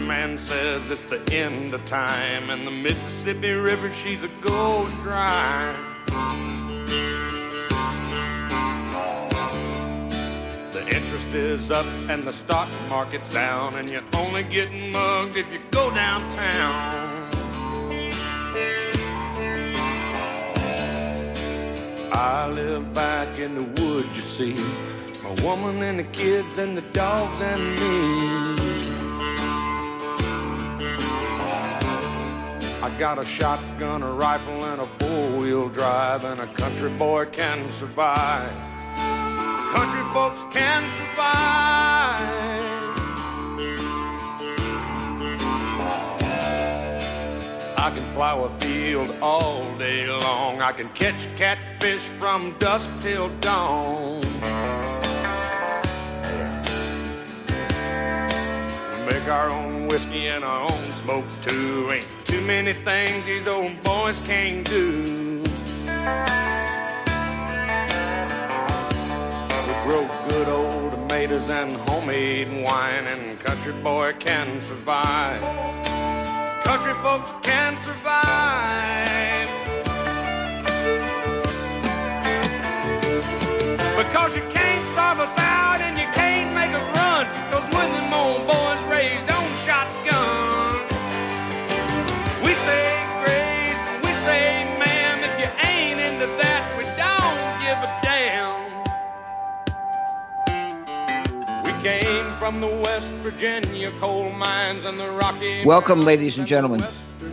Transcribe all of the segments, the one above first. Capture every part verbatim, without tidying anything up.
man says it's the end of time, and the Mississippi River, she's a going dry. The interest is up and the stock market's down, and you're only getting mugged if you go downtown. I live back in the woods, you see, a woman and the kids and the dogs and me. I got a shotgun, a rifle, and a four-wheel drive, and a country boy can survive. Country folks can survive. I can plow a field all day long. I can catch catfish from dusk till dawn. We make our own whiskey and our own smoke too. Ain't too many things these old boys can't do. We grow good old tomatoes and homemade wine, and country boy can survive. Country folks can survive. Because you can't starve us out and you can't make us run. Cause when them old boys raised on shotgun, we say grace, we say ma'am. If you ain't into that, we don't give a damn. We came from the West Virginia coal mines and the Rocky. Welcome, ladies and gentlemen.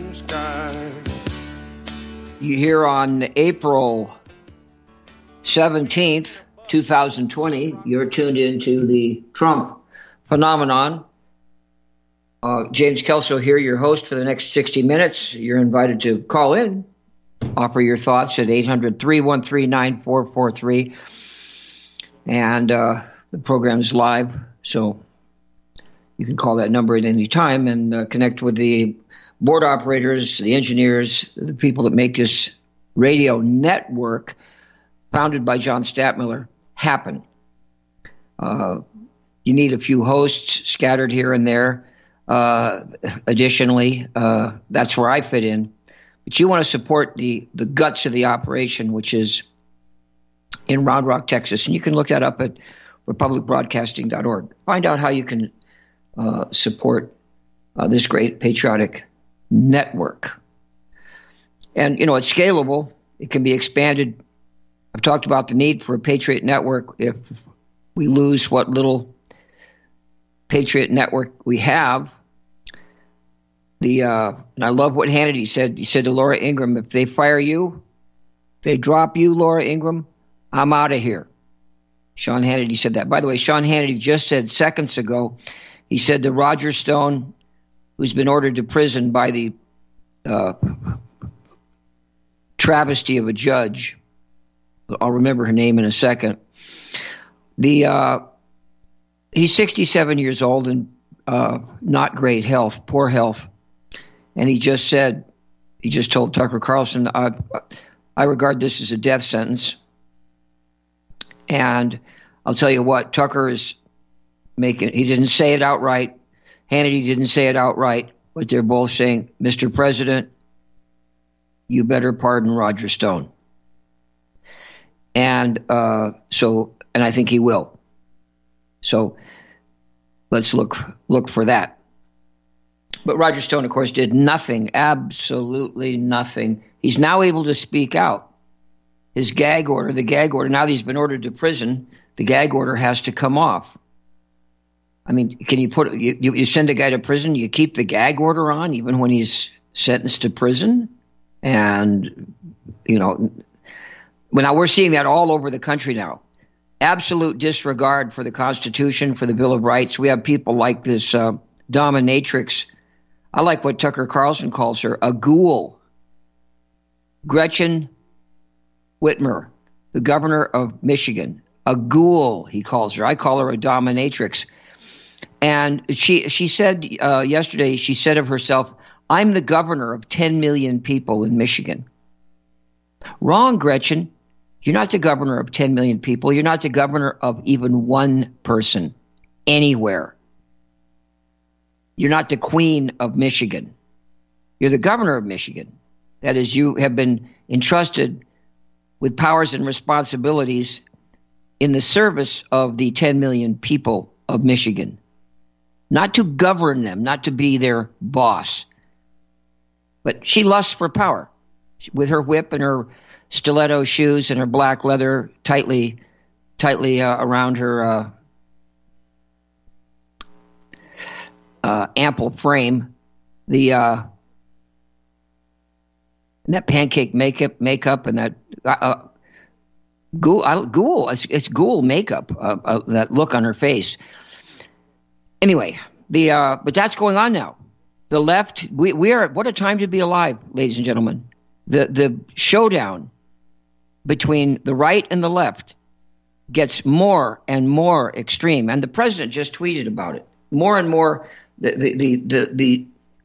You here on April seventeenth, twenty twenty. You're tuned into the Trump phenomenon. Uh, James Kelso here, your host for the next sixty minutes. You're invited to call in, offer your thoughts at eight hundred, three one three, nine four four three. And uh, the program's live, so you can call that number at any time and uh, connect with the board operators, the engineers, the people that make this radio network, founded by John Stadtmiller, happen. Uh, you need a few hosts scattered here and there. Uh, additionally, uh, that's where I fit in. But you want to support the, the guts of the operation, which is in Round Rock, Texas. And you can look that up at republic broadcasting dot org. Find out how you can uh, support uh, this great patriotic network. And, you know, it's scalable. It can be expanded. I've talked about the need for a Patriot network. If we lose what little Patriot network we have, the uh, and I love what Hannity said. He said to Laura Ingraham, if they fire you, if they drop you, Laura Ingraham, I'm out of here. Sean Hannity said that. By the way, Sean Hannity just said seconds ago, he said that Roger Stone, who's been ordered to prison by the uh, travesty of a judge, I'll remember her name in a second. The uh, he's sixty-seven years old and uh, not great health, poor health. And he just said, he just told Tucker Carlson, I, I regard this as a death sentence. And I'll tell you what, Tucker is making, he didn't say it outright. Hannity didn't say it outright, but they're both saying, Mister President, you better pardon Roger Stone. And uh, so, and I think he will. So let's look look for that. But Roger Stone, of course, did nothing, absolutely nothing. He's now able to speak out. His gag order, the gag order, now that he's been ordered to prison, the gag order has to come off. I mean, can you put you, you send a guy to prison, you keep the gag order on even when he's sentenced to prison? And, you know, well, now we're seeing that all over the country now. Absolute disregard for the Constitution, for the Bill of Rights. We have people like this uh, dominatrix. I like what Tucker Carlson calls her, a ghoul. Gretchen Whitmer, the governor of Michigan. A ghoul, he calls her. I call her a dominatrix. And she she said uh, yesterday, she said of herself, I'm the governor of ten million people in Michigan. Wrong, Gretchen. You're not the governor of ten million people. You're not the governor of even one person anywhere. You're not the Queen of Michigan. You're the governor of Michigan. That is, you have been entrusted with powers and responsibilities in the service of the ten million people of Michigan. Not to govern them, not to be their boss. But she lusts for power. With her whip and her stiletto shoes and her black leather tightly, tightly uh, around her uh, uh, ample frame, the uh, and that pancake makeup, makeup, and that uh, uh, ghoul, uh, ghoul, it's, it's ghoul makeup. Uh, uh, that look on her face. Anyway, the uh, but that's going on now. The left, we we are. What a time to be alive, ladies and gentlemen. The the showdown between the right and the left gets more and more extreme, and the president just tweeted about it. More and more, the the the the,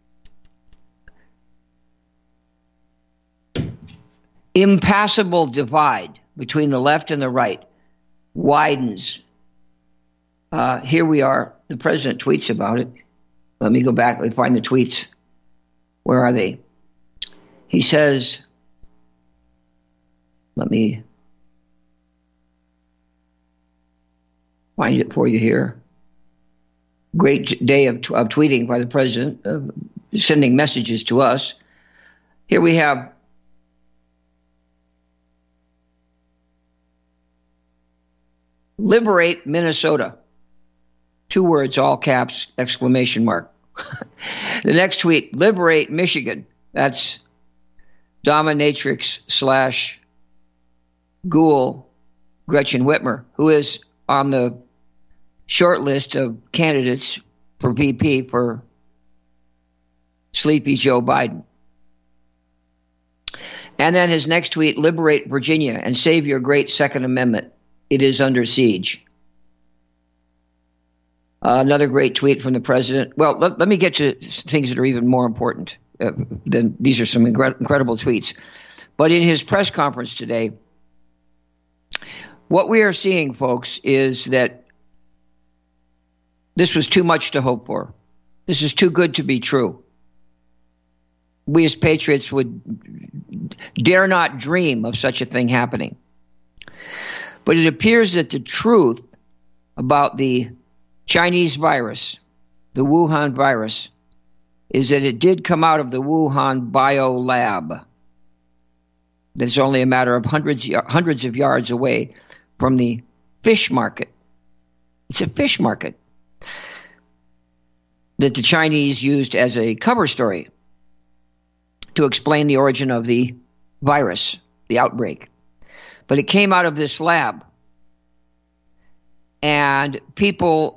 the impassable divide between the left and the right widens. Uh, here we are. The president tweets about it. Let me go back. Let me find the tweets. Where are they? He says, let me find it for you here. Great day of, of tweeting by the president, uh, sending messages to us. Here we have liberate Minnesota. Two words, all caps, exclamation mark. The next tweet, liberate Michigan. That's dominatrix slash ghoul Gretchen Whitmer, who is on the short list of candidates for V P for sleepy Joe Biden. And then his next tweet, liberate Virginia and save your great Second Amendment. It is under siege. Uh, another great tweet from the president. Well, let, let me get to things that are even more important uh, than these are some incre- incredible tweets. But in his press conference today, what we are seeing, folks, is that this was too much to hope for. This is too good to be true. We as patriots would dare not dream of such a thing happening. But it appears that the truth about the Chinese virus, the Wuhan virus, is that it did come out of the Wuhan bio lab. That's only a matter of hundreds, hundreds of yards away from the fish market. It's a fish market that the Chinese used as a cover story to explain the origin of the virus, the outbreak. But it came out of this lab. And people...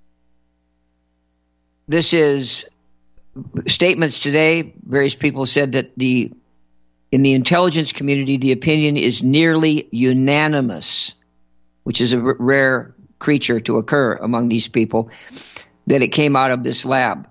This is statements today. Various people said that the in the intelligence community, the opinion is nearly unanimous, which is a r- rare creature to occur among these people, that it came out of this lab.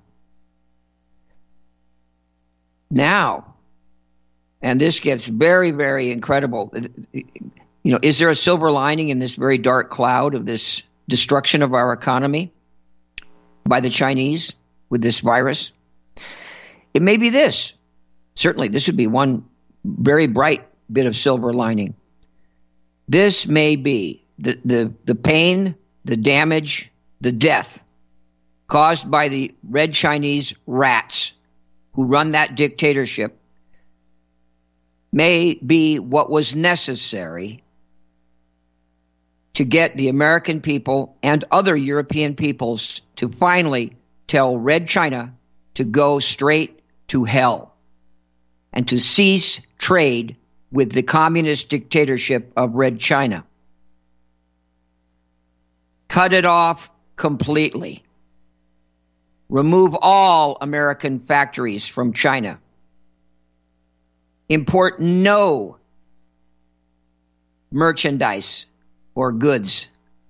Now, and this gets very, very incredible. You know, is there a silver lining in this very dark cloud of this destruction of our economy by the Chinese with this virus? It may be this. Certainly, this would be one very bright bit of silver lining. This may be the, the, the pain, the damage, the death caused by the red Chinese rats who run that dictatorship may be what was necessary to get the American people and other European peoples to finally tell Red China to go straight to hell and to cease trade with the communist dictatorship of Red China. Cut it off completely. Remove all American factories from China. Import no merchandise or goods.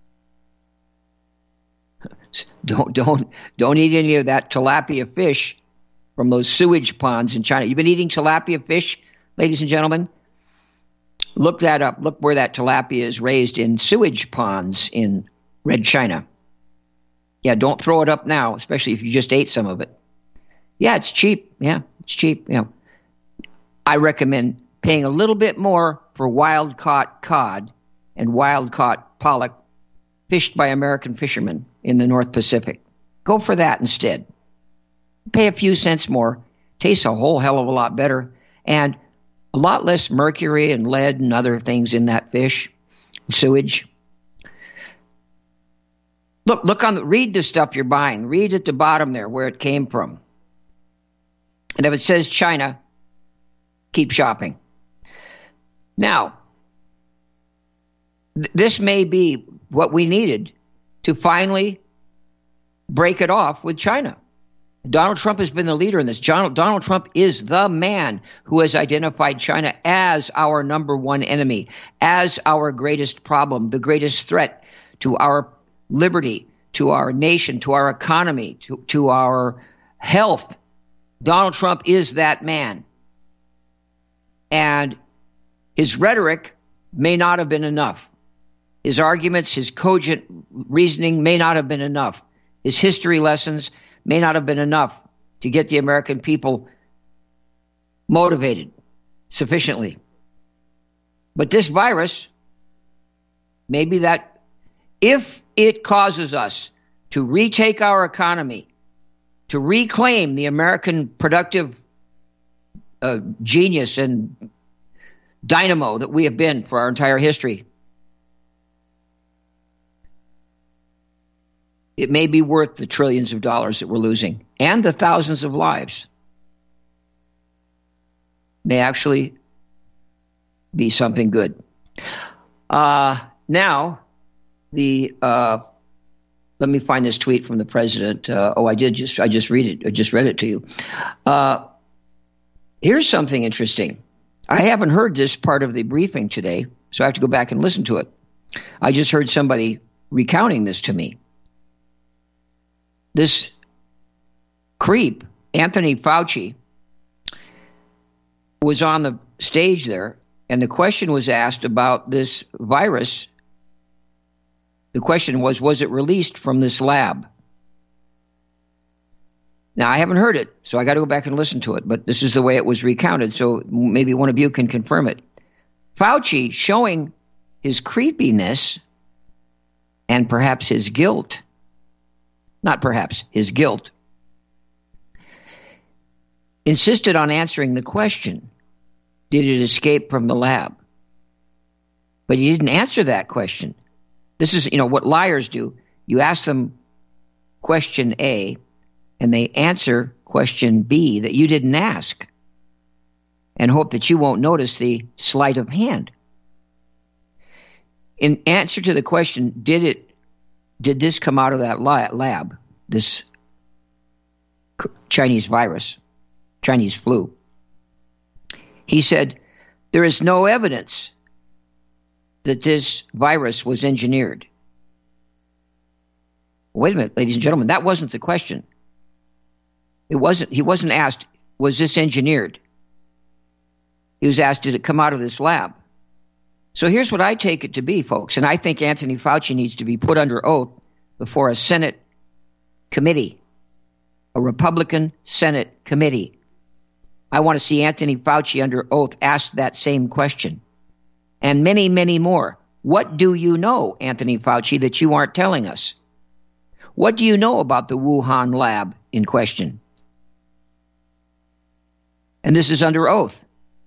Don't don't don't eat any of that tilapia fish from those sewage ponds in China. You've been eating tilapia fish, ladies and gentlemen? Look that up. Look where that tilapia is raised, in sewage ponds in Red China. Yeah, don't throw it up now, especially if you just ate some of it. Yeah, it's cheap. Yeah, it's cheap. Yeah. I recommend paying a little bit more for wild-caught cod and wild-caught pollock fished by American fishermen in the North Pacific. Go for that instead. Pay a few cents more. Tastes a whole hell of a lot better. And a lot less mercury and lead and other things in that fish. Sewage. Look, look on the, read the stuff you're buying. Read at the bottom there where it came from. And if it says China, keep shopping. Now, th- this may be what we needed to finally break it off with China. Donald Trump has been the leader in this. John, Donald Trump is the man who has identified China as our number one enemy, as our greatest problem, the greatest threat to our liberty, to our nation, to our economy, to, to our health. Donald Trump is that man. And his rhetoric may not have been enough. His arguments, his cogent reasoning may not have been enough. His history lessons may not have been enough to get the American people motivated sufficiently. But this virus, maybe that, if it causes us to retake our economy, to reclaim the American productive uh, genius and dynamo that we have been for our entire history, it may be worth the trillions of dollars that we're losing and the thousands of lives. May actually be something good. Uh, now, the uh, let me find this tweet from the president. Uh, oh, I did just I just read it. I just read it to you. Uh, here's something interesting. I haven't heard this part of the briefing today, so I have to go back and listen to it. I just heard somebody recounting this to me. This creep, Anthony Fauci, was on the stage there, and the question was asked about this virus. The question was, was it released from this lab? Now, I haven't heard it, so I got to go back and listen to it, but this is the way it was recounted, so maybe one of you can confirm it. Fauci, showing his creepiness and perhaps his guilt, not perhaps, his guilt, insisted on answering the question, did it escape from the lab? But he didn't answer that question. This is, you know, what liars do. You ask them question A, and they answer question B that you didn't ask, and hope that you won't notice the sleight of hand. In answer to the question, did it Did this come out of that lab, this Chinese virus, Chinese flu? He said, there is no evidence that this virus was engineered. Wait a minute, ladies and gentlemen, that wasn't the question. It wasn't. He wasn't asked, was this engineered? He was asked, did it come out of this lab? So here's what I take it to be, folks, and I think Anthony Fauci needs to be put under oath before a Senate committee, a Republican Senate committee. I want to see Anthony Fauci under oath ask that same question, and many, many more. What do you know, Anthony Fauci, that you aren't telling us? What do you know about the Wuhan lab in question? And this is under oath.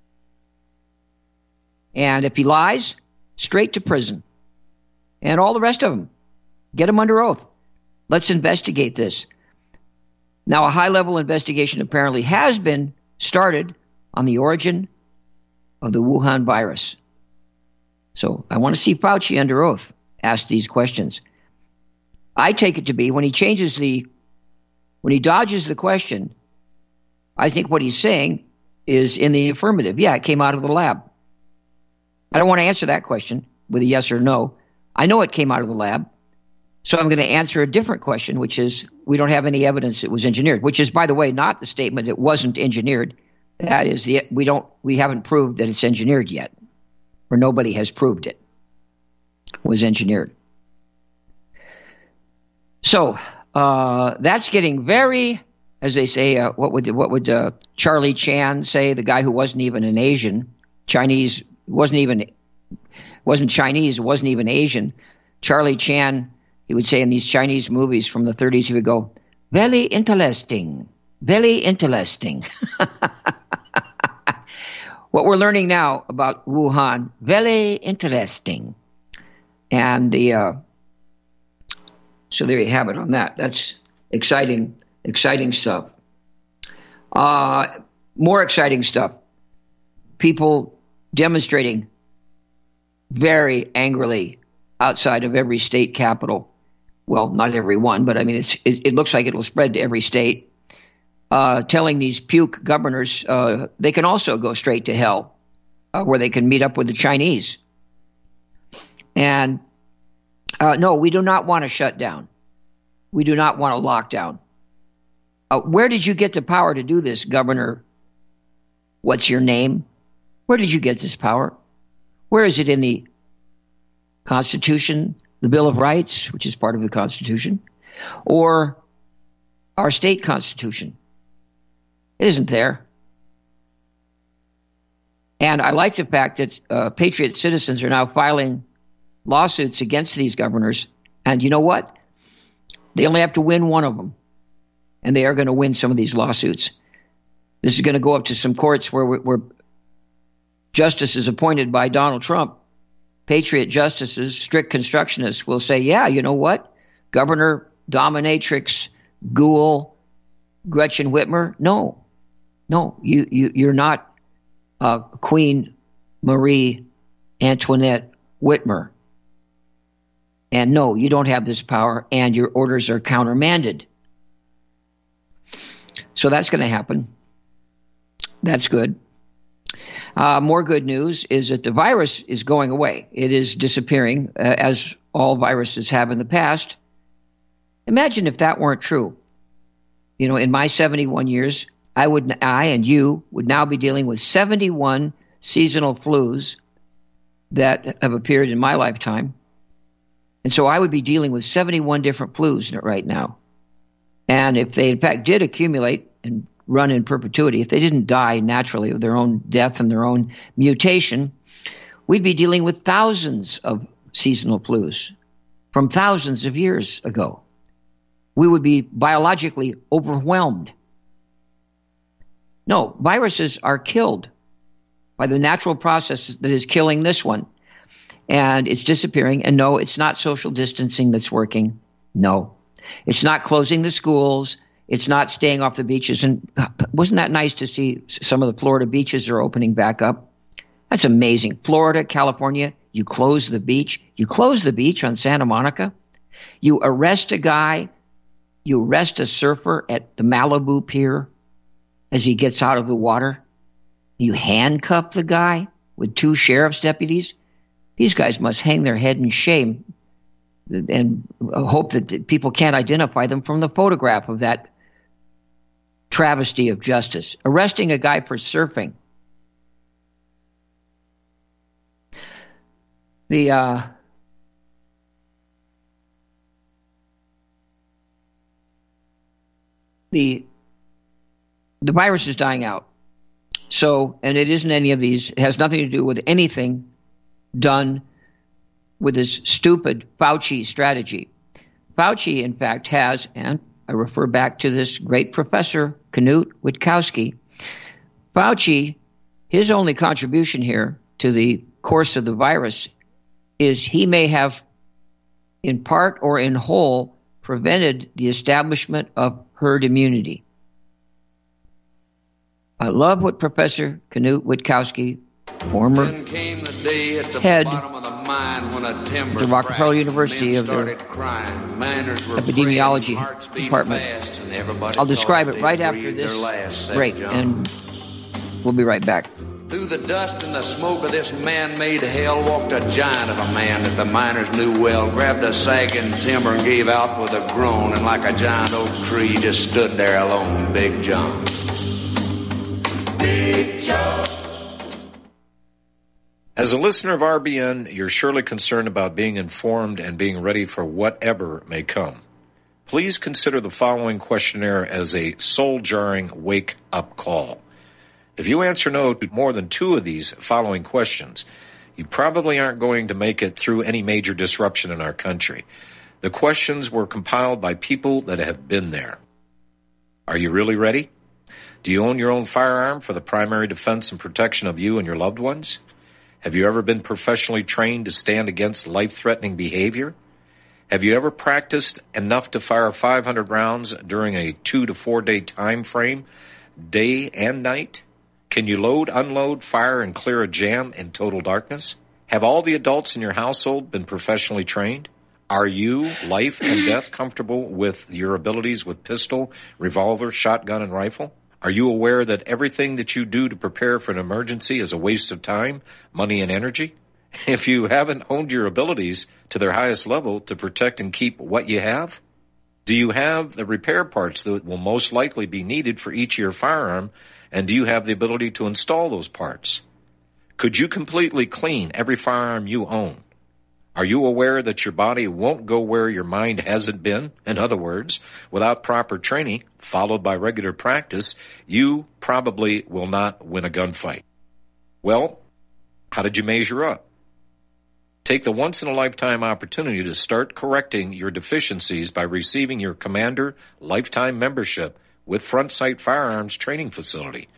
And if he lies, straight to prison. And all the rest of them, get them under oath. Let's investigate this. Now, a high-level investigation apparently has been started on the origin of the Wuhan virus. So I want to see Fauci under oath ask these questions. I take it to be when he changes the, when he dodges the question, I think what he's saying is in the affirmative. Yeah, it came out of the lab. I don't want to answer that question with a yes or no. I know it came out of the lab. So I'm going to answer a different question, which is we don't have any evidence it was engineered, which is, by the way, not the statement it wasn't engineered. That is, the we don't we haven't proved that it's engineered yet, or nobody has proved it was engineered. So Uh, that's getting very, as they say, uh, what would what would uh, Charlie Chan say? The guy who wasn't even an Asian, Chinese, wasn't even wasn't Chinese, wasn't even Asian. Charlie Chan, he would say in these Chinese movies from the thirties, he would go, "Very interesting, very interesting." What we're learning now about Wuhan, very interesting. And the uh, so there you have it on that. That's exciting, exciting stuff. Uh, more exciting stuff. People demonstrating very angrily outside of every state capital. Well, not every one, but I mean, it's, it, it looks like it will spread to every state. Uh, telling these puke governors uh, they can also go straight to hell, uh, where they can meet up with the Chinese. And uh, no, we do not want to shut down. We do not want a lockdown. Uh, where did you get the power to do this, Governor? What's your name? Where did you get this power? Where is it in the Constitution, the Bill of Rights, which is part of the Constitution, or our state constitution? It isn't there. And I like the fact that uh, patriot citizens are now filing lawsuits against these governors. And you know what? They only have to win one of them. And they are going to win some of these lawsuits. This is going to go up to some courts where, where justices appointed by Donald Trump, patriot justices, strict constructionists, will say, yeah, you know what? Governor Dominatrix Ghoul, Gretchen Whitmer, no. No, you, you, you're not uh, Queen Marie Antoinette Whitmer. And no, you don't have this power, and your orders are countermanded. So that's going to happen. That's good. Uh, more good news is that the virus is going away. It is disappearing, uh, as all viruses have in the past. Imagine if that weren't true. You know, in my seventy-one years, I would, I and you would now be dealing with seventy-one seasonal flus that have appeared in my lifetime. And so I would be dealing with seventy-one different flus right now. And if they, in fact, did accumulate and run in perpetuity, if they didn't die naturally of their own death and their own mutation, we'd be dealing with thousands of seasonal flus from thousands of years ago. We would be biologically overwhelmed. No, viruses are killed by the natural process that is killing this one. And it's disappearing. And no, it's not social distancing that's working. No. It's not closing the schools. It's not staying off the beaches. And wasn't that nice to see some of the Florida beaches are opening back up? That's amazing. Florida, California, you close the beach. You close the beach on Santa Monica. You arrest a guy. You arrest a surfer at the Malibu Pier as he gets out of the water. You handcuff the guy with two sheriff's deputies. These guys must hang their head in shame and hope that people can't identify them from the photograph of that travesty of justice. Arresting a guy for surfing. The uh, the the virus is dying out. So, and it isn't any of these. It has nothing to do with anything done with this stupid Fauci strategy. Fauci, in fact, has, and I refer back to this great professor, Knut Witkowski. Fauci, his only contribution here to the course of the virus is he may have, in part or in whole, prevented the establishment of herd immunity. I love what Professor Knut Witkowski, former head at the Rockefeller University of their epidemiology department. I'll describe it right after this break, and we'll be right back. Through the dust and the smoke of this man-made hell walked a giant of a man that the miners knew well, grabbed a sagging timber and gave out with a groan, and like a giant oak tree just stood there alone, Big John. Big John. As a listener of R B N, you're surely concerned about being informed and being ready for whatever may come. Please consider the following questionnaire as a soul-jarring wake-up call. If you answer no to more than two of these following questions, you probably aren't going to make it through any major disruption in our country. The questions were compiled by people that have been there. Are you really ready? Do you own your own firearm for the primary defense and protection of you and your loved ones? Have you ever been professionally trained to stand against life-threatening behavior? Have you ever practiced enough to fire five hundred rounds during a two to four day time frame, day and night? Can you load, unload, fire, and clear a jam in total darkness? Have all the adults in your household been professionally trained? Are you, life and death, comfortable with your abilities with pistol, revolver, shotgun, and rifle? Are you aware that everything that you do to prepare for an emergency is a waste of time, money, and energy? If you haven't honed your abilities to their highest level to protect and keep what you have, do you have the repair parts that will most likely be needed for each of your firearm, and do you have the ability to install those parts? Could you completely clean every firearm you own? Are you aware that your body won't go where your mind hasn't been? In other words, without proper training, followed by regular practice, you probably will not win a gunfight. Well, how did you measure up? Take the once-in-a-lifetime opportunity to start correcting your deficiencies by receiving your Commander Lifetime Membership with Front Sight Firearms Training Facility.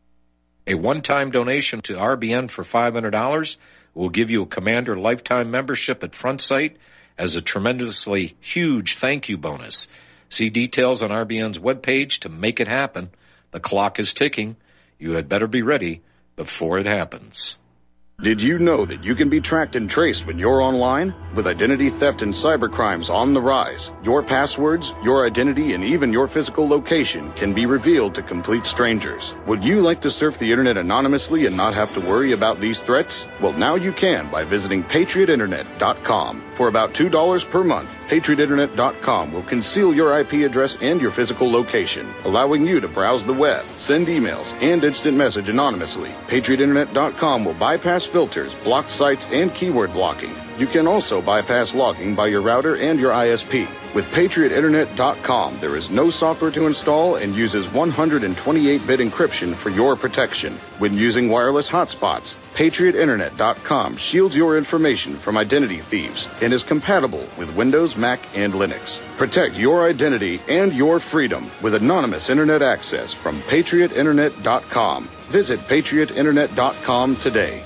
A one-time donation to R B N for five hundred dollars will give you a Commander Lifetime Membership at Front Sight as a tremendously huge thank you bonus. See details on R B N's webpage to make it happen. The clock is ticking. You had better be ready before it happens. Did you know that you can be tracked and traced when you're online? With identity theft and cybercrimes on the rise, your passwords, your identity, and even your physical location can be revealed to complete strangers. Would you like to surf the internet anonymously and not have to worry about these threats? Well, now you can by visiting patriot internet dot com. For about two dollars per month, patriot internet dot com will conceal your I P address and your physical location, allowing you to browse the web, send emails, and instant message anonymously. patriot internet dot com will bypass filters, block sites, and keyword blocking. You can also bypass logging by your router and your I S P. With patriot internet dot com, there is no software to install and uses one hundred twenty-eight bit encryption for your protection. When using wireless hotspots, patriot internet dot com shields your information from identity thieves and is compatible with Windows, Mac, and Linux. Protect your identity and your freedom with anonymous internet access from patriot internet dot com. Visit patriot internet dot com today.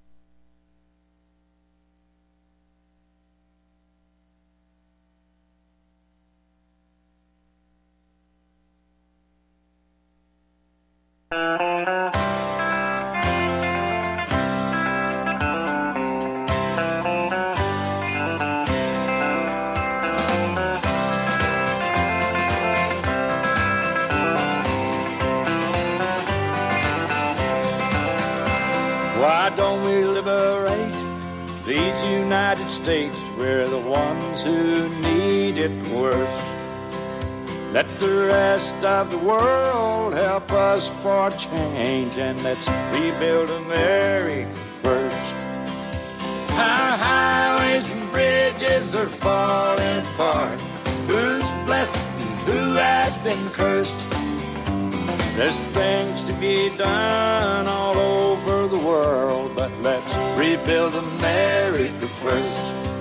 Why don't we liberate these United States? We're the ones who need it worst. Let the rest of the world help us for change, and let's rebuild America first. Our highways and bridges are falling apart. Who's blessed and who has been cursed? There's things to be done all over the world, but let's rebuild America first.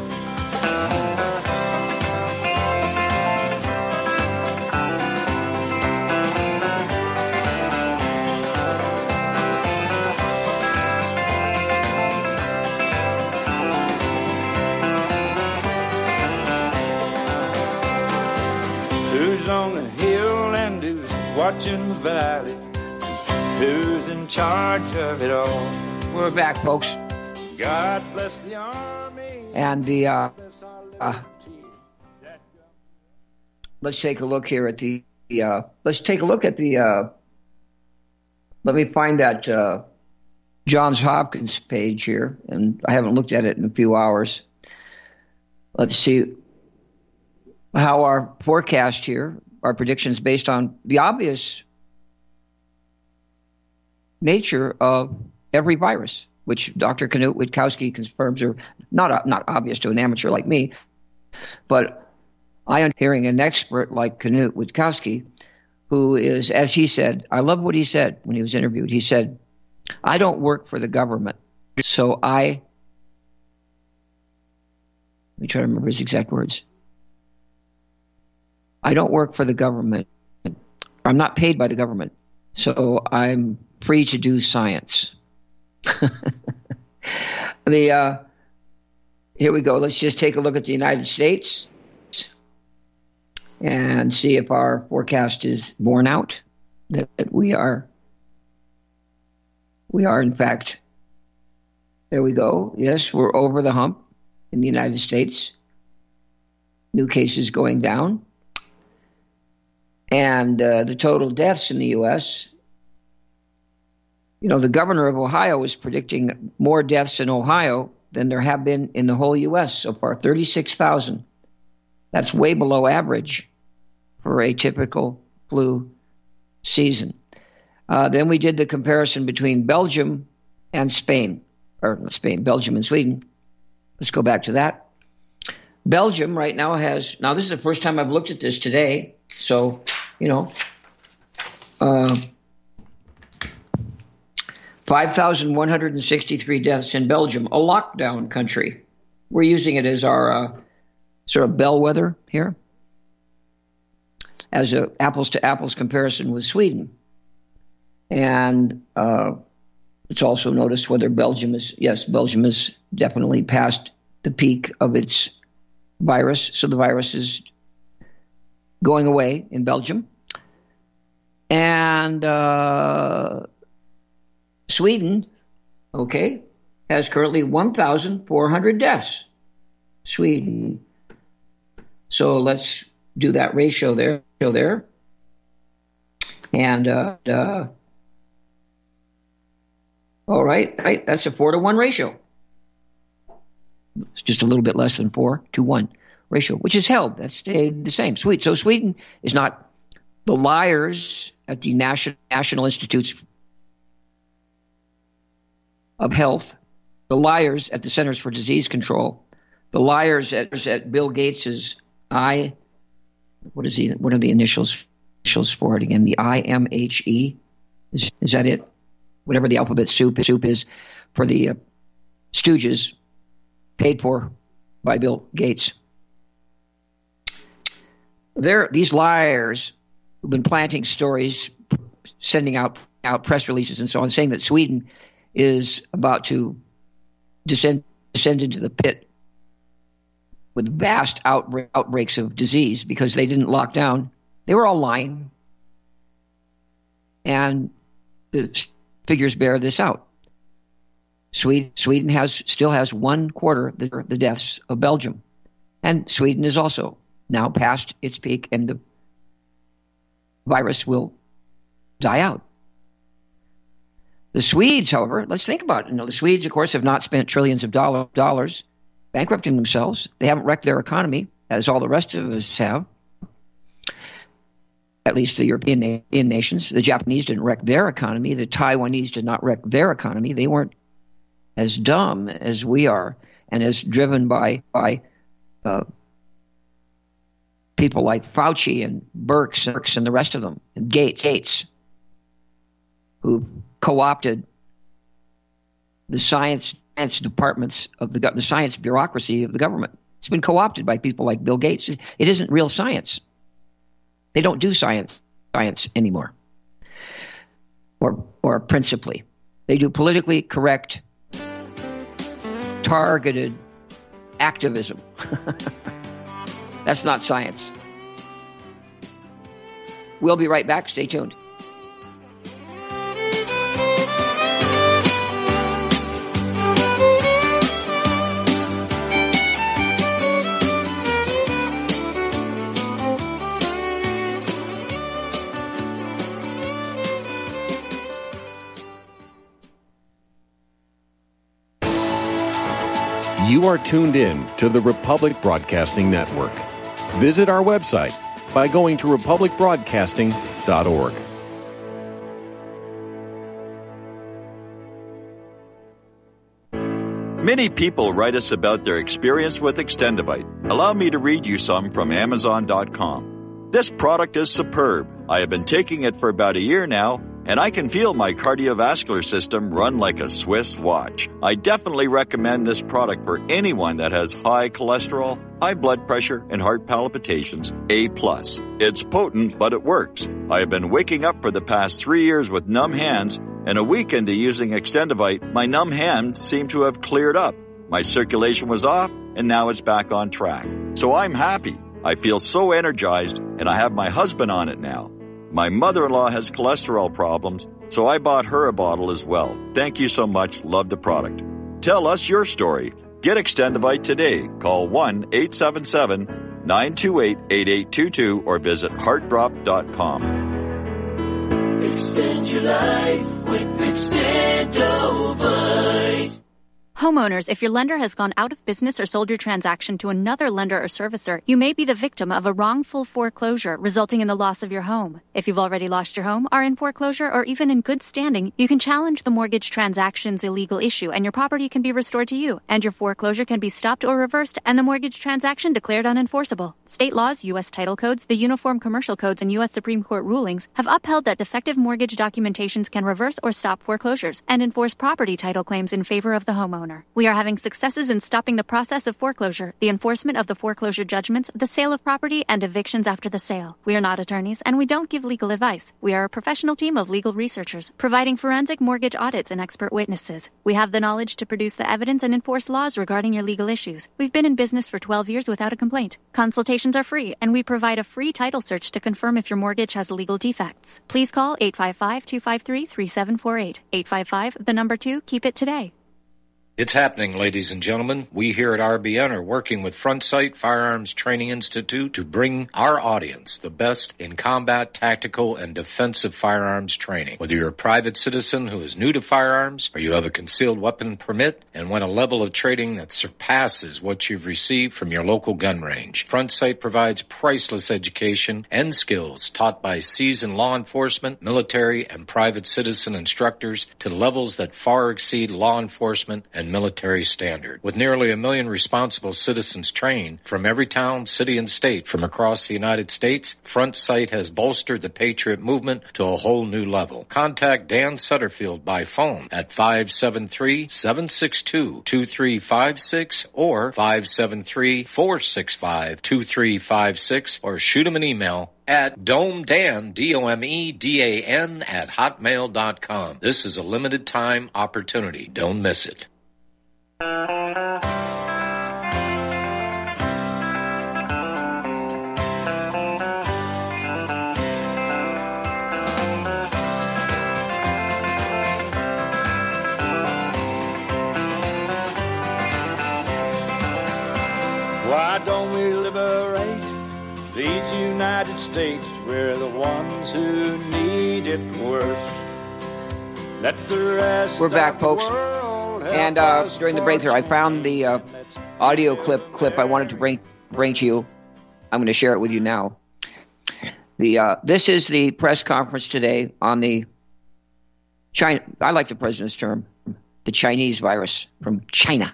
Who's on the hill and who's watching the valley? Who's in charge of it all? We're back, folks. God bless the army. And the uh, uh, let's take a look here at the uh, let's take a look at the. Uh, let me find that uh, Johns Hopkins page here, and I haven't looked at it in a few hours. Let's see how our forecast here, our predictions based on the obvious nature of every virus, which Doctor Knut Witkowski confirms are not not obvious to an amateur like me, but I am hearing an expert like Knut Witkowski, who is, as he said, I love what he said when he was interviewed. He said, I don't work for the government, so I, let me try to remember his exact words. I don't work for the government. I'm not paid by the government, so I'm free to do science. the uh, Here we go. Let's just take a look at the United States and see if our forecast is borne out, that, that we are, we are in fact, there we go. Yes, we're over the hump in the United States. New cases going down. And uh, the total deaths in the U S, you know, the governor of Ohio is predicting more deaths in Ohio than there have been in the whole U S so far, thirty-six thousand. That's way below average for a typical flu season. Uh, then we did the comparison between Belgium and Spain, or not Spain, Belgium and Sweden. Let's go back to that. Belgium right now has, now this is the first time I've looked at this today, so, you know, uh, five thousand one hundred sixty-three deaths in Belgium, a lockdown country. We're using it as our uh, sort of bellwether here, as a apples to apples comparison with Sweden. And uh, it's also noticed whether Belgium is, yes, Belgium is definitely past the peak of its virus. So the virus is going away in Belgium. And uh, Sweden, okay, has currently one thousand four hundred deaths. Sweden. So let's do that ratio there. there. And, uh, uh, all right, right, that's a four to one ratio. It's just a little bit less than four to one ratio, which is held. That's stayed the same. Sweet. So Sweden is not the liars at the National National Institutes of Health, the liars at the Centers for Disease Control, the liars at, at Bill Gates's I. What is the? What are the initials? Initials for it again? The I M H E. Is is that it? Whatever the alphabet soup soup is for the uh, stooges, paid for by Bill Gates. They're these liars who've been planting stories, sending out out press releases and so on, saying that Sweden is about to descend descend into the pit with vast outbreak, outbreaks of disease because they didn't lock down. They were all lying. And the figures bear this out. Sweden, Sweden has still has one quarter the, the deaths of Belgium. And Sweden is also now past its peak, and the virus will die out. The Swedes, however, let's think about it. You know, the Swedes, of course, have not spent trillions of dollar, dollars bankrupting themselves. They haven't wrecked their economy, as all the rest of us have, at least the European na- nations. The Japanese didn't wreck their economy. The Taiwanese did not wreck their economy. They weren't as dumb as we are and as driven by, by uh, people like Fauci and Birx and the rest of them, and Gates, Gates who co-opted the science science departments of the the science bureaucracy of the government. It's been co-opted by people like Bill Gates. It isn't real science. They don't do science science anymore, or or principally. They do politically correct, targeted activism. That's not science. We'll be right back. Stay tuned. You are tuned in to the Republic Broadcasting Network. Visit our website by going to republic broadcasting dot org. Many people write us about their experience with Extendivite. Allow me to read you some from Amazon dot com. This product is superb. I have been taking it for about a year now, and I can feel my cardiovascular system run like a Swiss watch. I definitely recommend this product for anyone that has high cholesterol, high blood pressure, and heart palpitations, A plus. It's potent, but it works. I have been waking up for the past three years with numb hands, and a week into using Extendivite, my numb hands seem to have cleared up. My circulation was off, and now it's back on track. So I'm happy. I feel so energized, and I have my husband on it now. My mother-in-law has cholesterol problems, so I bought her a bottle as well. Thank you so much. Love the product. Tell us your story. Get Extendivite today. Call one eight seven seven, nine two eight, eight eight two two or visit heart drop dot com. Extend your life with Extendivite. Homeowners, if your lender has gone out of business or sold your transaction to another lender or servicer, you may be the victim of a wrongful foreclosure, resulting in the loss of your home. If you've already lost your home, are in foreclosure, or even in good standing, you can challenge the mortgage transaction's illegal issue, and your property can be restored to you, and your foreclosure can be stopped or reversed, and the mortgage transaction declared unenforceable. State laws, U S title codes, the Uniform Commercial Codes, and U S Supreme Court rulings have upheld that defective mortgage documentations can reverse or stop foreclosures and enforce property title claims in favor of the homeowner. We are having successes in stopping the process of foreclosure, the enforcement of the foreclosure judgments, the sale of property, and evictions after the sale. We are not attorneys, and we don't give legal advice. We are a professional team of legal researchers, providing forensic mortgage audits and expert witnesses. We have the knowledge to produce the evidence and enforce laws regarding your legal issues. We've been in business for twelve years without a complaint. Consultations are free, and we provide a free title search to confirm if your mortgage has legal defects. Please call eight five five, two five three, three seven four eight. eight five five, the number two, keep it today. It's happening, ladies and gentlemen. We here at R B N are working with Front Sight Firearms Training Institute to bring our audience the best in combat, tactical, and defensive firearms training. Whether you're a private citizen who is new to firearms, or you have a concealed weapon permit and want a level of training that surpasses what you've received from your local gun range, Front Sight provides priceless education and skills taught by seasoned law enforcement, military, and private citizen instructors to levels that far exceed law enforcement and military standard. With nearly a million responsible citizens trained from every town, city, and state from across the United States, Front Sight has bolstered the Patriot movement to a whole new level. Contact Dan Sutterfield by phone at five seven three, seven six two, two three five six or five seven three, four six five, two three five six or shoot him an email at domedan, D O M E D A N, at hotmail dot com. This is a limited time opportunity. Don't miss it. Why don't we liberate these United States? We're the ones who need it worst. Let the rest We're back, of folks. The world help And uh, us during the break there, I found the uh, audio clip clip I wanted to bring bring to you. I'm going to share it with you now. The uh, this is the press conference today on the China. I like the president's term, the Chinese virus from China.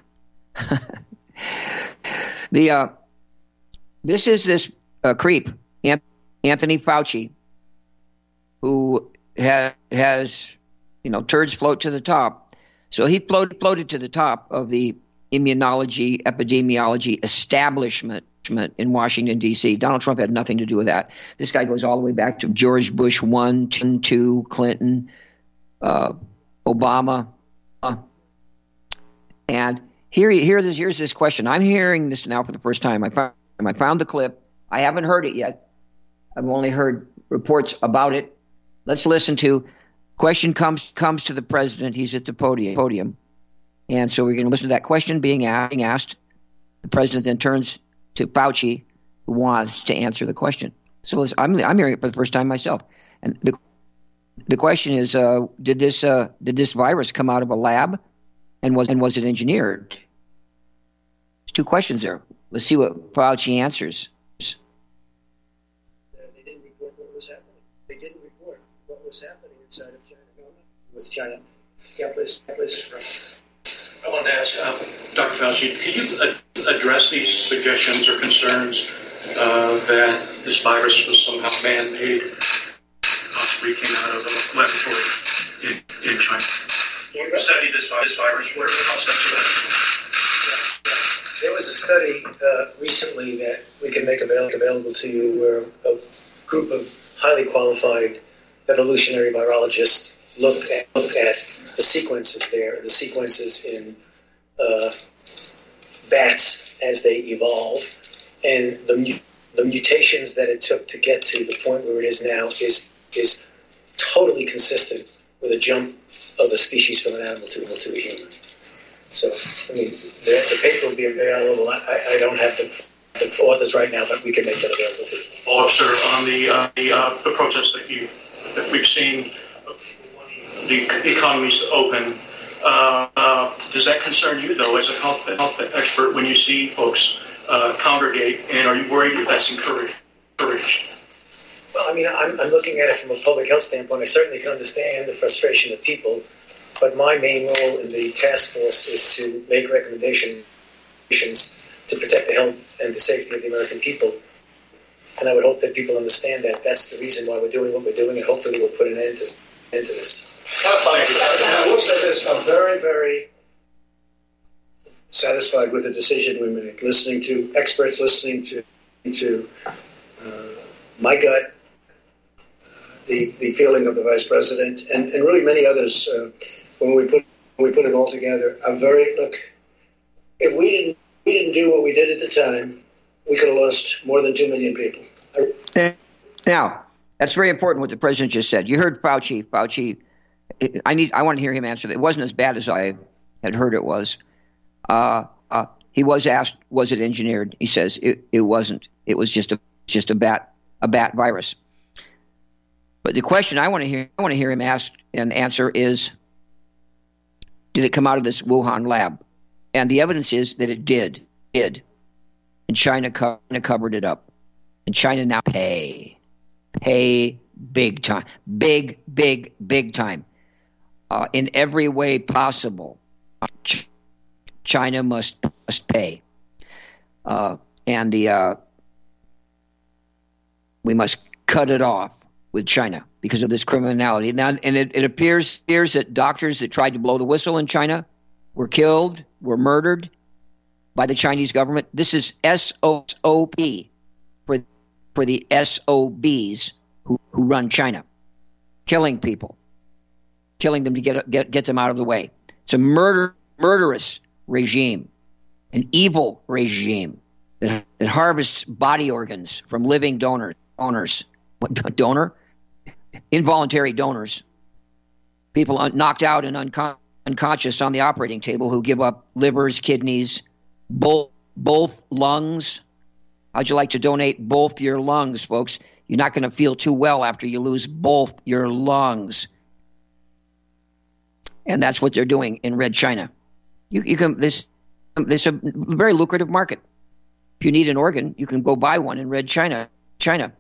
the uh, this is this uh, creep, Anthony Fauci, who ha- has you know turds float to the top. So he floated, floated to the top of the immunology, epidemiology establishment in Washington, D C Donald Trump had nothing to do with that. This guy goes all the way back to George Bush one, two, Clinton, uh, Obama. Uh, and here, here, this, here's this question. I'm hearing this now for the first time. I found, I found the clip. I haven't heard it yet. I've only heard reports about it. Let's listen to. Question comes comes to the president. He's at the podium. podium. And so we're going to listen to that question being asked. The president then turns to Fauci, who wants to answer the question. So listen, I'm I'm hearing it for the first time myself. And the the question is, uh, did this uh, did this virus come out of a lab, and was and was it engineered? There's two questions there. Let's see what Fauci answers. They didn't report what was happening. They didn't report what was happening inside of China with China. It was, it was from I wanted to ask uh, Doctor Fauci, could you uh, address these suggestions or concerns uh, that this virus was somehow man-made, possibly came out of a laboratory in, in China? You studied this, this virus. What are the concepts of that? There was a study uh, recently that we can make available, available to you where a group of highly qualified evolutionary virologists looked at, looked at the sequences there, the sequences in uh, bats as they evolve, and the the mutations that it took to get to the point where it is now is is totally consistent with a jump of a species from an animal to, to a human. So, I mean, the, the paper will be available. I, I don't have the, the authors right now, but we can make that available to you. Officer, on the uh, the, uh, the protests that you that we've seen, the economy's open. Uh, uh, does that concern you, though, as a health, health expert, when you see folks uh, congregate, and are you worried that that's encouraged? encouraged? Well, I mean, I'm, I'm looking at it from a public health standpoint. I certainly can understand the frustration of people, but my main role in the task force is to make recommendations to protect the health and the safety of the American people. And I would hope that people understand that that's the reason why we're doing what we're doing, and hopefully we'll put an end to, end to this. I will say this, I'm very, very satisfied with the decision we made, listening to experts, listening to, to uh, my gut, uh, the, the feeling of the Vice President, and, and really many others uh, when we put when we put it all together. I'm very, look, if we didn't, we didn't do what we did at the time, we could have lost more than two million people. I- now, that's very important what the president just said. You heard Fauci. Fauci, I need. I want to hear him answer that. It wasn't as bad as I had heard it was. Uh, uh, he was asked, was it engineered? He says it, it wasn't. It was just a just a bat a bat virus. But the question I want to hear I want to hear him ask and answer is, did it come out of this Wuhan lab? And the evidence is that it did. Did. And China, co- China covered it up. And China now pay. Pay big time. Big, big, big time. Uh, in every way possible, Ch- China must, must pay. Uh, and the uh, we must cut it off with China because of this criminality. Now, and it, it appears, appears that doctors that tried to blow the whistle in China were killed, were murdered by the Chinese government. This is S O P for for the S O Bs who, who run China, killing people, killing them to get get get them out of the way. It's a murder murderous regime, an evil regime that, that harvests body organs from living donors. Donors, what donor? Involuntary donors, people un- knocked out and uncon- unconscious on the operating table who give up livers, kidneys, both both lungs. How'd you like to donate both your lungs, folks? You're not going to feel too well after you lose both your lungs. And that's what they're doing in Red China. You, you can this this is a very lucrative market. If you need an organ, you can go buy one in Red China. China.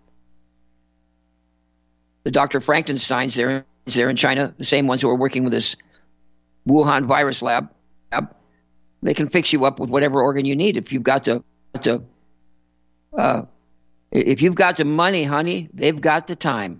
The Doctor Frankenstein's there, is there in China, the same ones who are working with this Wuhan virus lab. They can fix you up with whatever organ you need if you've got the, the uh, if you've got the money, honey. They've got the time.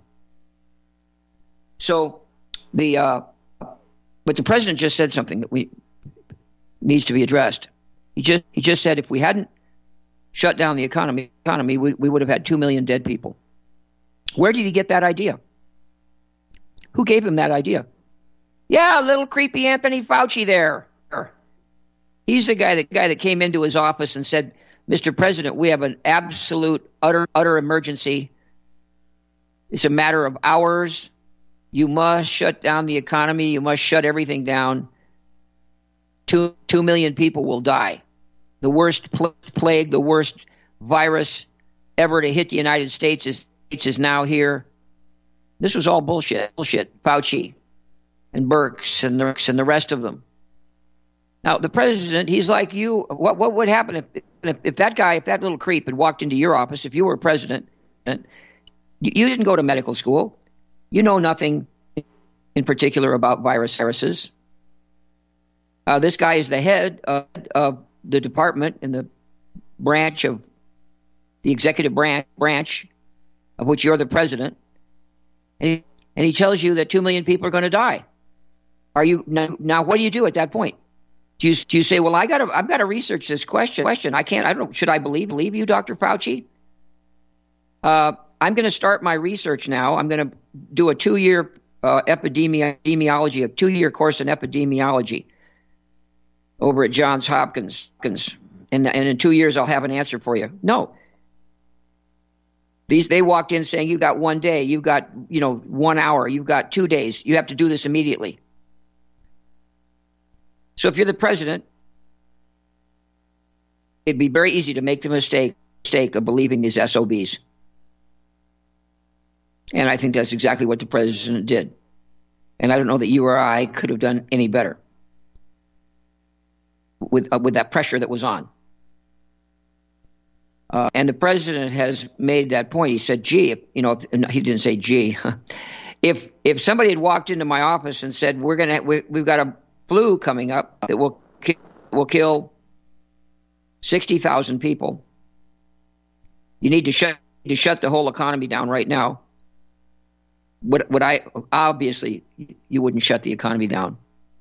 So the uh, but the president just said something that we needs to be addressed. He just he just said if we hadn't shut down the economy, economy we, we would have had two million dead people. Where did he get that idea? Who gave him that idea? Yeah, little creepy Anthony Fauci there. He's the guy that guy that came into his office and said, Mister President, we have an absolute, utter, utter emergency. It's a matter of hours. You must shut down the economy. You must shut everything down. Two, two million people will die. The worst pl- plague, the worst virus ever to hit the United States is, is now here. This was all bullshit. Bullshit. Fauci and Birx and the, and the rest of them. Now, the president, he's like you. What what would happen if, if if that guy, if that little creep had walked into your office, if you were president, and you didn't go to medical school, you know nothing in particular about virus viruses. Uh, this guy is the head of, of the department in the branch of the executive branch, branch of which you're the president. And he, and he tells you that two million people are going to die. Are you now, now? What do you do at that point? Do you do you say, well, I got to I've got to research this question? Question. I can't. I don't. Should I believe believe you, Doctor Fauci? Uh, I'm going to start my research now. I'm going to do a two year uh, epidemi- epidemiology, a two year course in epidemiology over at Johns Hopkins, and and in two years I'll have an answer for you. No. These, they walked in saying, you've got one day, you've got, you know, one hour, you've got two days. You have to do this immediately. So if you're the president, it'd be very easy to make the mistake, mistake of believing these S O Bs. And I think that's exactly what the president did. And I don't know that you or I could have done any better with, uh, with that pressure that was on. Uh, and the president has made that point. He said, gee, if, you know, if, he didn't say gee. if if somebody had walked into my office and said, we're gonna we, we've got a flu coming up that will ki- will kill sixty thousand people, you need to shut to shut the whole economy down right now. Would would I obviously you wouldn't shut the economy down.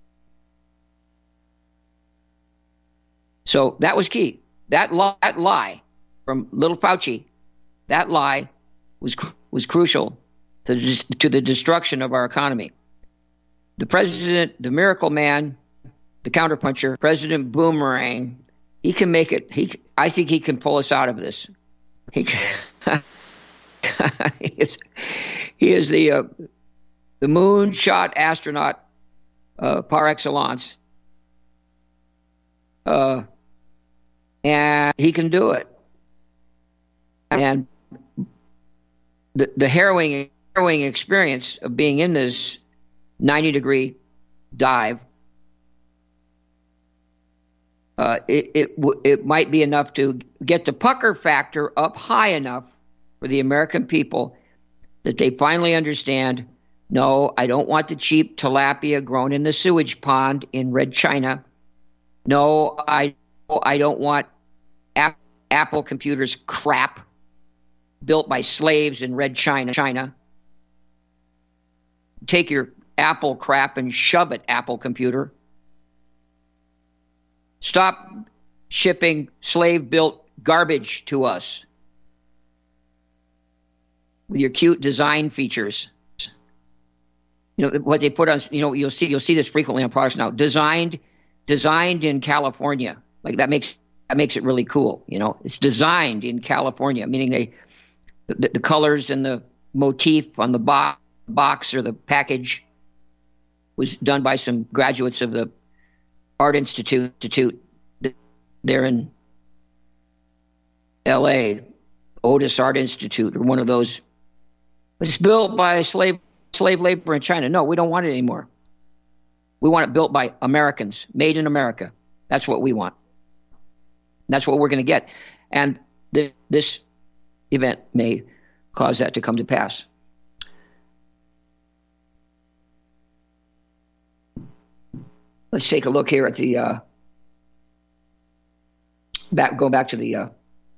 So that was key. That lie, that lie. From little Fauci, that lie was was crucial to the, to the destruction of our economy. The president, the miracle man, the counterpuncher, President Boomerang, he can make it. He, I think he can pull us out of this. He, he is, he is the uh, the moonshot astronaut uh, par excellence, uh, and he can do it. And the the harrowing harrowing experience of being in this ninety degree dive, uh, it it it might be enough to get the pucker factor up high enough for the American people that they finally understand. No, I don't want the cheap tilapia grown in the sewage pond in Red China. No, I I don't want Apple computers crap built by slaves in Red China. China. Take your Apple crap and shove it, Apple computer. Stop shipping slave-built garbage to us with your cute design features. You know what they put on. You know you'll see you'll see this frequently on products now. Designed, designed in California. Like that makes that makes it really cool. You know, it's designed in California, meaning they. The, the colors and the motif on the bo- box or the package was done by some graduates of the Art Institute, Institute there in L A, Otis Art Institute, or one of those. But it's built by slave slave labor in China. No, we don't want it anymore. We want it built by Americans, made in America. That's what we want. And that's what we're going to get. And the, this event may cause that to come to pass. Let's take a look here at the uh, back. Go back to the uh,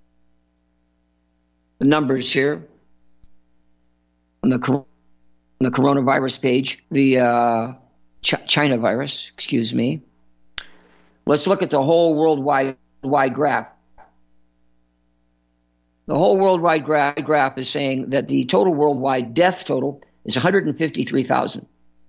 the numbers here on the on the coronavirus page. The uh, Ch- China virus, excuse me. Let's look at the whole worldwide wide graph. The whole worldwide gra- graph is saying that the total worldwide death total is one hundred fifty-three thousand.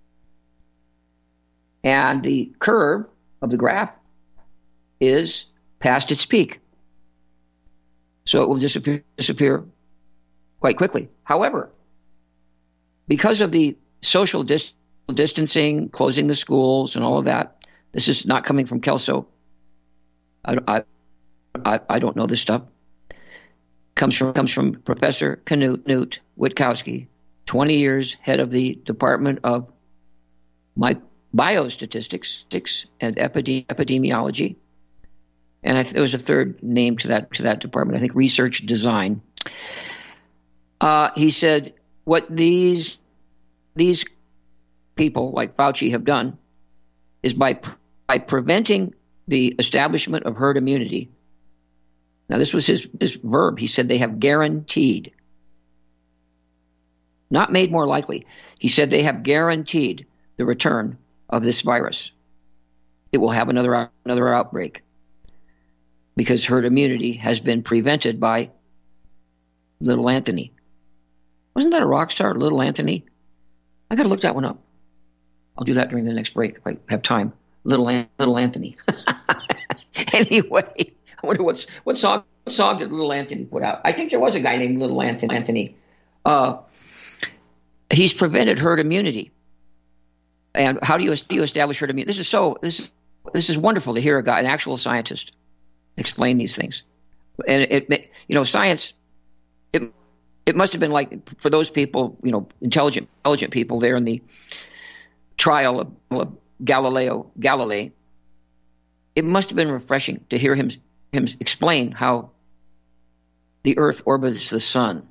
And the curve of the graph is past its peak. So it will disappear, disappear quite quickly. However, because of the social dis- distancing, closing the schools and all of that, this is not coming from Kelso. I, I, I, I don't know this stuff. Comes from comes from Professor Knut, Knut Witkowski, twenty years head of the Department of My, Biostatistics and Epidemi- Epidemiology, and I th- there was a third name to that to that department. I think Research Design. Uh, he said what these these people like Fauci have done is by by preventing the establishment of herd immunity. Now, this was his, his verb. He said they have guaranteed, not made more likely. He said they have guaranteed the return of this virus. It will have another another outbreak because herd immunity has been prevented by Little Anthony. Wasn't that a rock star, Little Anthony? I got to look that one up. I'll do that during the next break if I have time. Little An- Little Anthony. Anyway, I wonder what's what song what song did Little Anthony put out? I think there was a guy named Little Anthony. Anthony. Uh, he's prevented herd immunity. And how do you, do you establish herd immunity? This is so this is this is wonderful to hear a guy, an actual scientist, explain these things. And it, it you know, science. It it must have been like for those people, you know, intelligent intelligent people there in the trial of, of Galileo Galilei. It must have been refreshing to hear him him explain how the Earth orbits the sun.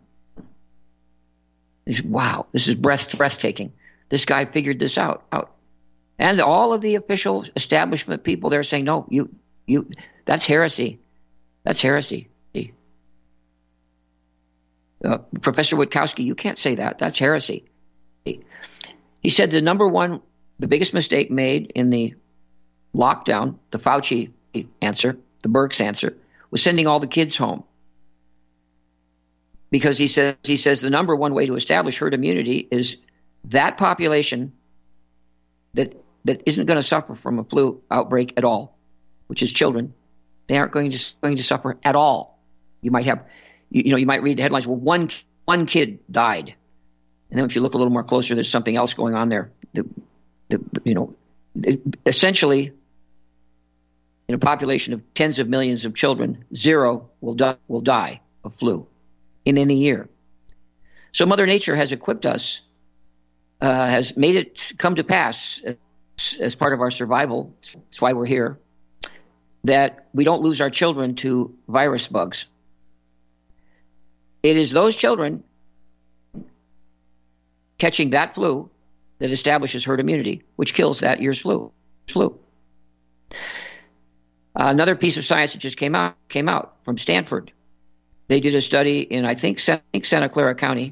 Said, wow, this is breath breathtaking. This guy figured this out. out. And all of the official establishment people there saying, no, you, you, that's heresy. That's heresy. Uh, Professor Witkowski, you can't say that. That's heresy. He said the number one, the biggest mistake made in the lockdown, the Fauci answer, the Birx answer, was sending all the kids home. Because he says, he says the number one way to establish herd immunity is that population that that isn't going to suffer from a flu outbreak at all, which is children. They aren't going to going to suffer at all. You might have, you, you know, you might read the headlines. Well, one one kid died, and then if you look a little more closer, there's something else going on there. The, the you know, it, essentially, in a population of tens of millions of children, zero will die will die of flu in any year. So Mother Nature has equipped us. Uh, has made it come to pass as, as part of our survival. That's why we're here. That we don't lose our children to virus bugs. It is those children catching that flu that establishes herd immunity, which kills that year's flu. flu. Uh, another piece of science that just came out came out from Stanford. They did a study in I think, I think Santa Clara County,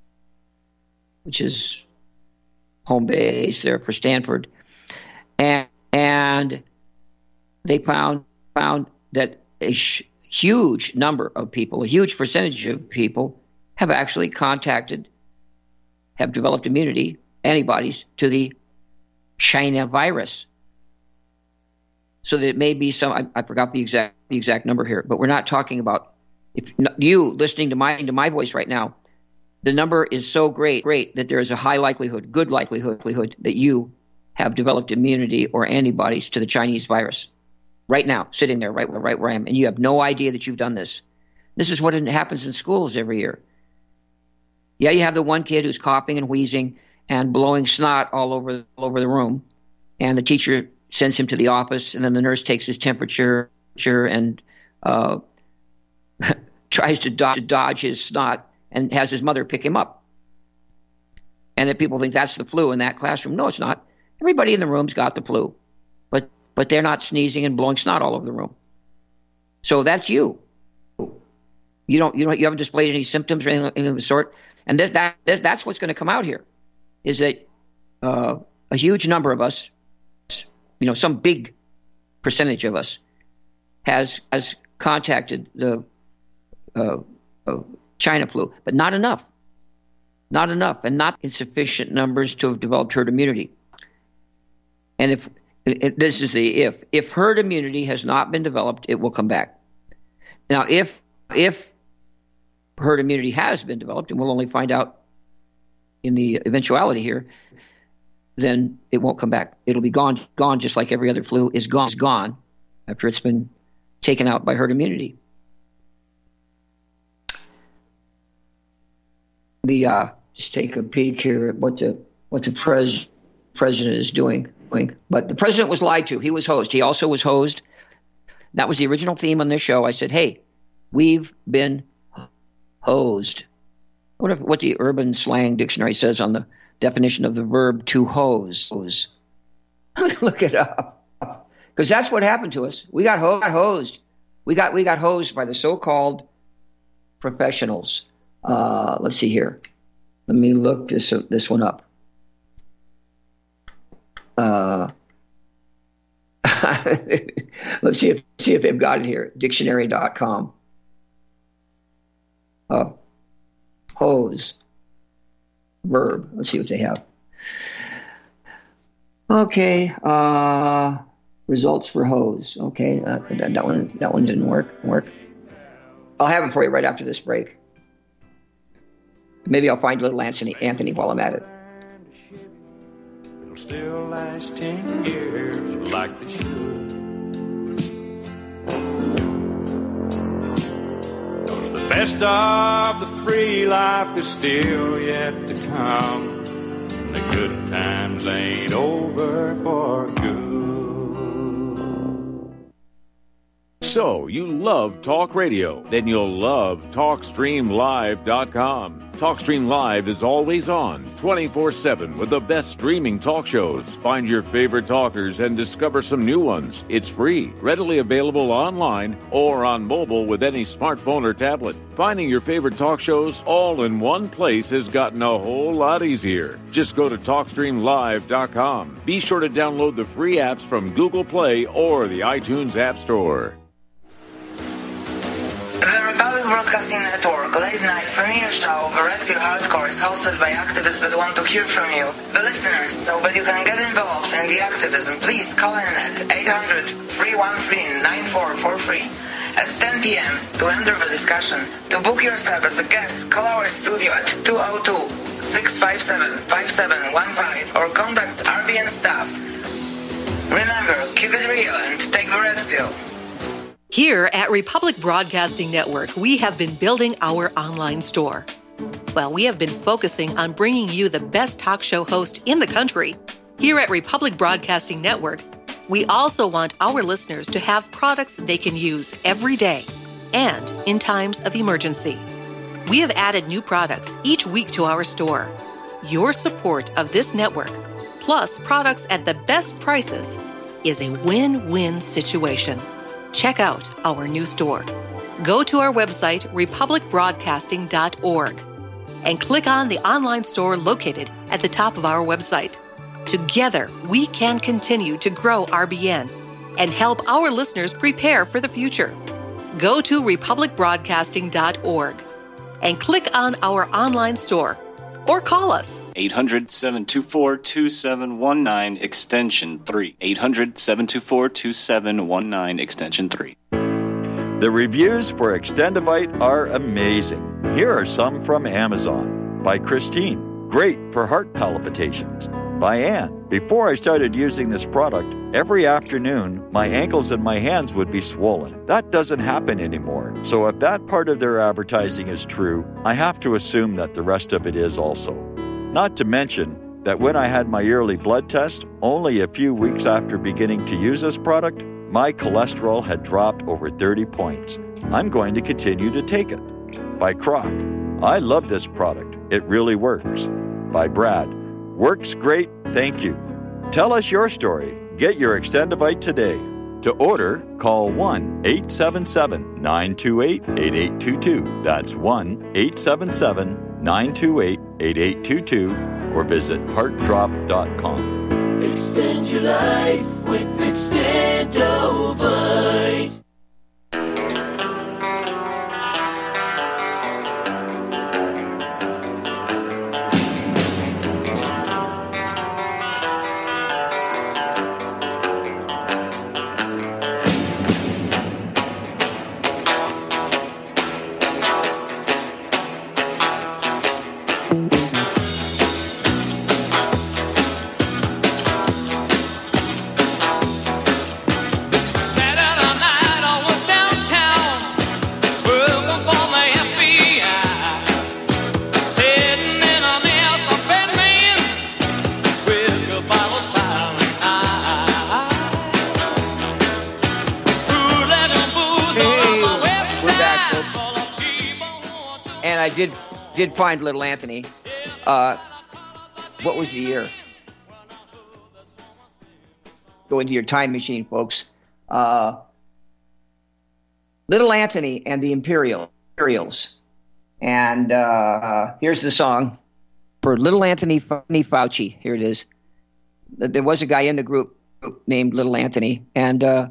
which is home base there for Stanford, and and they found found that a sh- huge number of people, a huge percentage of people, have actually contacted, have developed immunity antibodies to the China virus. So that it may be some. I, I forgot the exact the exact number here, but we're not talking about if you listening to my to my voice right now. The number is so great, great that there is a high likelihood, good likelihood, likelihood that you have developed immunity or antibodies to the Chinese virus right now, sitting there, right, right where I am, and you have no idea that you've done this. This is what happens in schools every year. Yeah, you have the one kid who's coughing and wheezing and blowing snot all over, all over the room, and the teacher sends him to the office, and then the nurse takes his temperature and uh, tries to dodge, to dodge his snot, and has his mother pick him up. And that people think that's the flu in that classroom. No, it's not. Everybody in the room's got the flu, but but they're not sneezing and blowing snot all over the room. So that's you. You don't you don't you haven't displayed any symptoms or anything, anything of the sort. And this, that this, that's what's going to come out here, is that uh, a huge number of us, you know, some big percentage of us, has has contacted the uh, uh, China flu, but not enough. Not enough, and not in sufficient numbers to have developed herd immunity. And if it, this is the if if herd immunity has not been developed, it will come back. Now, if if herd immunity has been developed, and we'll only find out in the eventuality here, then it won't come back. It'll be gone, gone, just like every other flu is gone, is gone after it's been taken out by herd immunity. The uh, just take a peek here at what the what the pres, president is doing. But the president was lied to. He was hosed. He also was hosed. That was the original theme on this show. I said, "Hey, we've been hosed." I wonder what the Urban Slang Dictionary says on the definition of the verb to hose. Look it up. Because that's what happened to us. We got, ho- got hosed. We got we got hosed by the so-called professionals. Uh, let's see here. Let me look this this one up. Uh, let's see if see if they've got it here. Dictionary dot com. Oh, hose. Verb. Let's see what they have. Okay. Uh, results for hose. Okay. Uh, that, that one. That one didn't work. Work. I'll have it for you right after this break. Maybe I'll find little Anthony. Anthony while I'm at it. It'll still last ten years like it should. Cause the best of the free life is still yet to come. The good times ain't over for good. So, you love talk radio? Then you'll love talk stream live dot com. TalkStream Live is always on, twenty-four seven, with the best streaming talk shows. Find your favorite talkers and discover some new ones. It's free, readily available online or on mobile with any smartphone or tablet. Finding your favorite talk shows all in one place has gotten a whole lot easier. Just go to talk stream live dot com. Be sure to download the free apps from Google Play or the iTunes App Store. The Republic Broadcasting Network late night premiere show of Red Pill Hardcore is hosted by activists that want to hear from you, the listeners. So that you can get involved in the activism, please call in at eight hundred, three one three, nine four four three at ten p.m. to enter the discussion. To book yourself as a guest, call our studio at two oh two, six five seven, five seven one five or contact R B N staff. Remember, keep it real and take the Red Pill. Here at Republic Broadcasting Network, we have been building our online store. Well, we have been focusing on bringing you the best talk show host in the country. Here at Republic Broadcasting Network, we also want our listeners to have products they can use every day and in times of emergency. We have added new products each week to our store. Your support of this network, plus products at the best prices, is a win-win situation. Check out our new store. Go to our website, republic broadcasting dot org, and click on the online store located at the top of our website. Together, we can continue to grow R B N and help our listeners prepare for the future. Go to republic broadcasting dot org and click on our online store or call us. eight hundred, seven two four, two seven one nine, extension three. eight hundred, seven two four, two seven one nine, extension three. The reviews for Extendivite are amazing. Here are some from Amazon. By Christine, great for heart palpitations. By Anne, before I started using this product, every afternoon my ankles and my hands would be swollen. That doesn't happen anymore. So if that part of their advertising is true, I have to assume that the rest of it is also. Not to mention that when I had my yearly blood test, only a few weeks after beginning to use this product, my cholesterol had dropped over thirty points. I'm going to continue to take it. By Croc, I love this product. It really works. By Brad, works great, thank you. Tell us your story. Get your Extendivite today. To order, call one eight seven seven, nine two eight, eight eight two two. That's one eight seven seven, nine two eight, eight eight two two or visit heart drop dot com. Extend your life with Extendovite. I did did find little Anthony. Uh, what was the year? go into your time machine, folks. Uh, Little Anthony and the Imperial, Imperials. And uh, here's the song for Little Anthony Fauci. Here it is. There was a guy in the group named Little Anthony. And uh,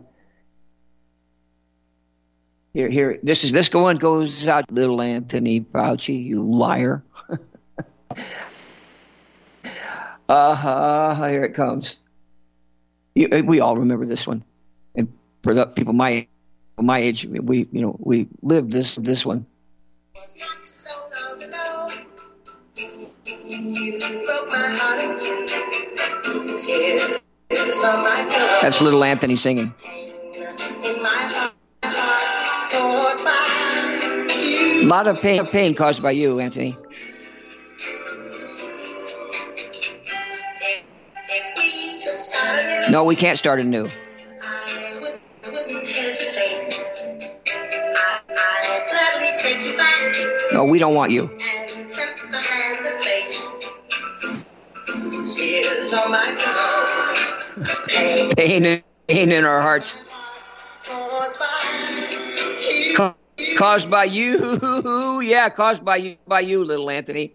here, here, this is this one goes out. Little Anthony Fauci, you liar. uh-huh, here it comes. You, we all remember this one. And for the people my my age, we you know we lived this this one. That's Little Anthony singing. A lot of pain, pain caused by you, Anthony. No, we can't start anew. No, we don't want you. Pain, pain in our hearts. Ca- caused by you. Yeah, caused by you, by you, Little Anthony.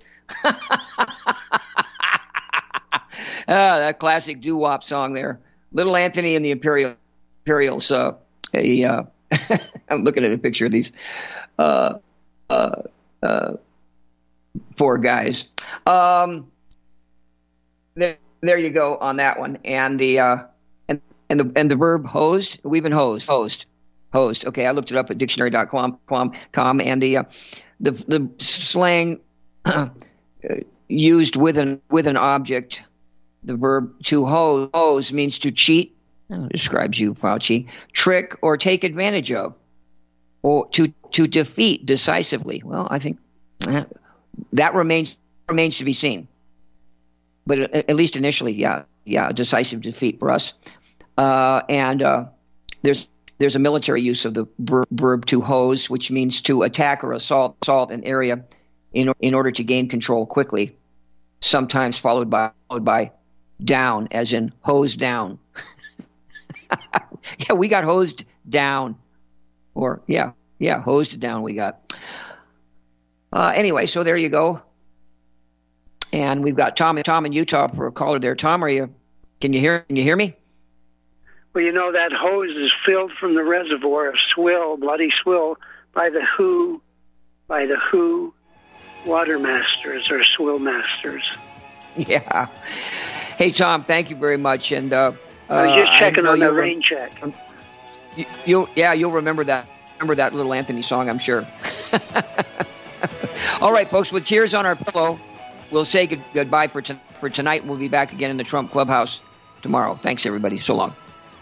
Ah, that classic doo-wop song there. Little Anthony and the Imperial, Imperials. Uh, a, uh, I'm looking at a picture of these uh, uh, uh, four guys. Um, there, there you go on that one. And the uh, and and the and the verb hosed. We've been hosed. Hosed. Hosed. Okay, I looked it up at dictionary dot com. Com, and the uh, the the slang uh, used with an with an object. The verb to hose, hose means to cheat, oh, describes you, Fauci, trick or take advantage of, or to to defeat decisively. Well, I think that, that remains remains to be seen. But at, at least initially, yeah, yeah, decisive defeat for us. Uh, and uh, there's there's a military use of the verb, verb to hose, which means to attack or assault assault an area in in order to gain control quickly, sometimes followed by followed by down, as in hose down. Yeah, we got hosed down. Or, yeah, yeah, hosed down we got. Uh, anyway, so there you go. And we've got Tom, Tom in Utah for a caller there. Tom, are you, can you hear, can you hear me? Well, you know, that hose is filled from the reservoir of swill, bloody swill, by the Who, by the Who water masters or swill masters. Yeah. Hey, Tom, thank you very much. And uh, I was just checking on the re- rain check. You, you'll, yeah, you'll remember that. Remember that Little Anthony song, I'm sure. All right, folks. With tears on our pillow, we'll say good, goodbye for t- for tonight. We'll be back again in the Trump Clubhouse tomorrow. Thanks, everybody. So long.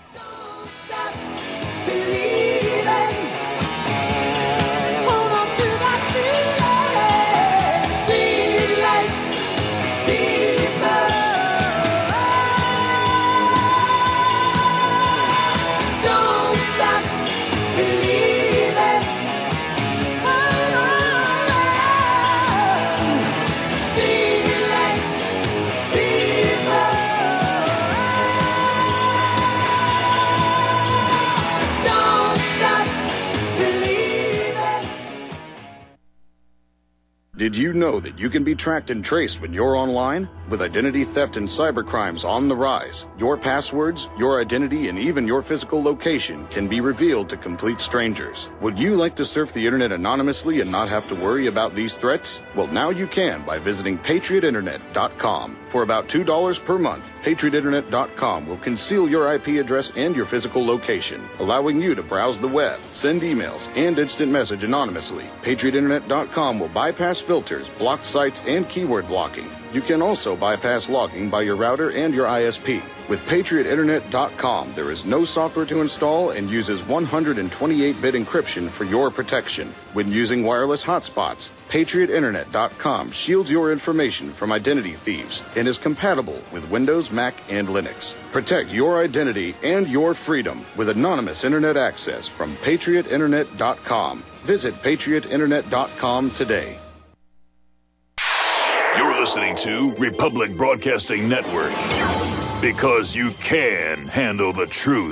Did you know that you can be tracked and traced when you're online? With identity theft and cybercrimes on the rise, your passwords, your identity, and even your physical location can be revealed to complete strangers. Would you like to surf the internet anonymously and not have to worry about these threats? Well, now you can by visiting patriot internet dot com. For about two dollars per month, patriot internet dot com will conceal your I P address and your physical location, allowing you to browse the web, send emails, and instant message anonymously. patriot internet dot com will bypass filters, block sites, and keyword blocking. You can also bypass logging by your router and your I S P. With patriot internet dot com, there is no software to install and uses one hundred twenty-eight bit encryption for your protection. When using wireless hotspots, patriot internet dot com shields your information from identity thieves and is compatible with Windows, Mac, and Linux. Protect your identity and your freedom with anonymous internet access from patriot internet dot com. Visit patriot internet dot com today. You're listening to Republic Broadcasting Network. Because you can handle the truth.